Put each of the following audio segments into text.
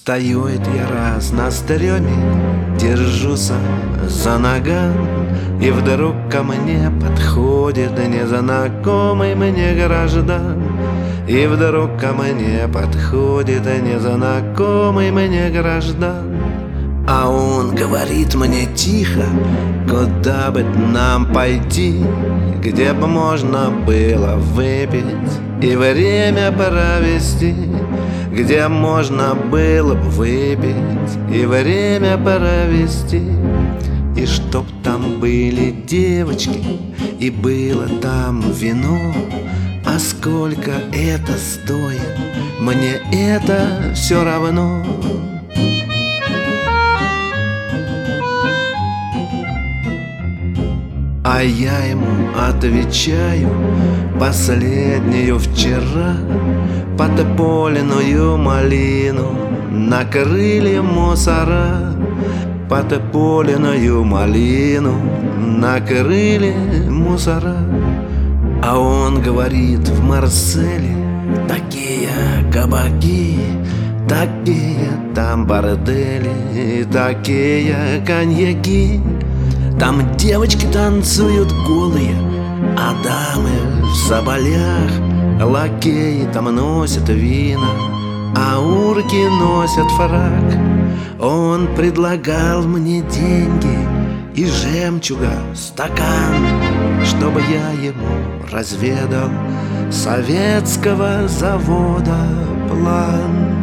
Стою это я раз на стреме, держусь за ноган, и вдруг ко мне подходит незнакомый мне граждан. И вдруг ко мне подходит незнакомый мне граждан. А он говорит мне тихо, куда бы нам пойти, где бы можно было выпить и время провести, где можно было бы выпить и время провести. И чтоб там были девочки, и было там вино. А сколько это стоит, мне это все равно. А я ему отвечаю: последнюю вчера подполенную малину накрыли мусора. Подполенную малину накрыли мусора. А он говорит: в Марселе такие кабаки, такие там бордели, такие коньяки. Там девочки танцуют голые, а дамы в соболях. Лакеи там носят вина, а урки носят фрак. Он предлагал мне деньги и жемчуга стакан, чтобы я ему разведал советского завода план.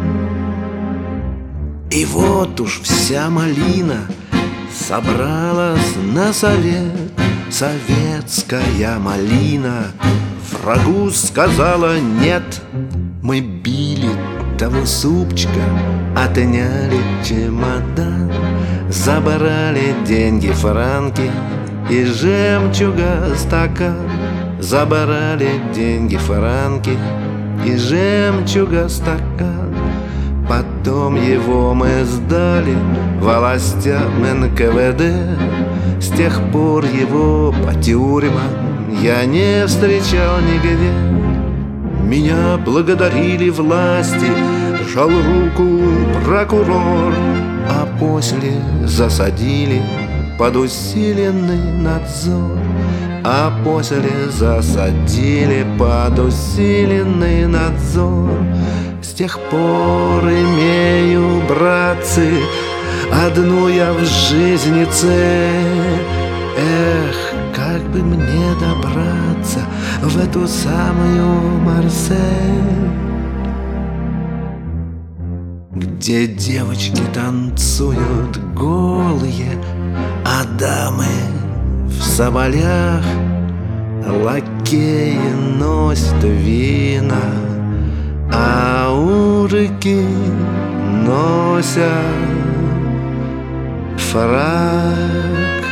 И вот уж вся малина собралась на совет. Советская малина врагу сказала нет. Мы били того супчика, отняли чемодан, забрали деньги, франки и жемчуга стакан. Забрали деньги, франки и жемчуга стакан. Потом его мы сдали властям НКВД. С тех пор его по тюрьмам я не встречал нигде. Меня благодарили власти, жал руку прокурор, а после засадили под усиленный надзор. А после засадили под усиленный надзор. С тех пор имею, братцы, одну я в жизни цель. Эх, как бы мне добраться в эту самую Марсель, где девочки танцуют голые, а дамы в соболях. Лакеи носят вина, а урки носят фрак.